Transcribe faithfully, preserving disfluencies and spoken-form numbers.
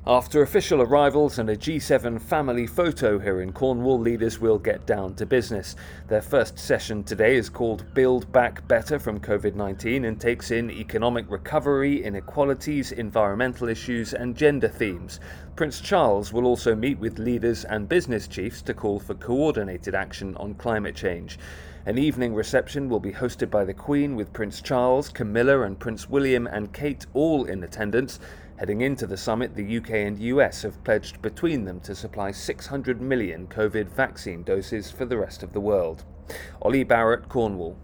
After official arrivals and a G seven family photo here in Cornwall, leaders will get down to business. Their first session today is called Build Back Better from COVID nineteen and takes in economic recovery, inequalities, environmental issues and gender themes. Prince Charles will also meet with leaders and business chiefs to call for coordinated action on climate change. An evening reception will be hosted by the Queen, with Prince Charles, Camilla and Prince William and Kate all in attendance. Heading into the summit, the U K and U S have pledged between them to supply six hundred million COVID vaccine doses for the rest of the world. Ollie Barrett, Cornwall.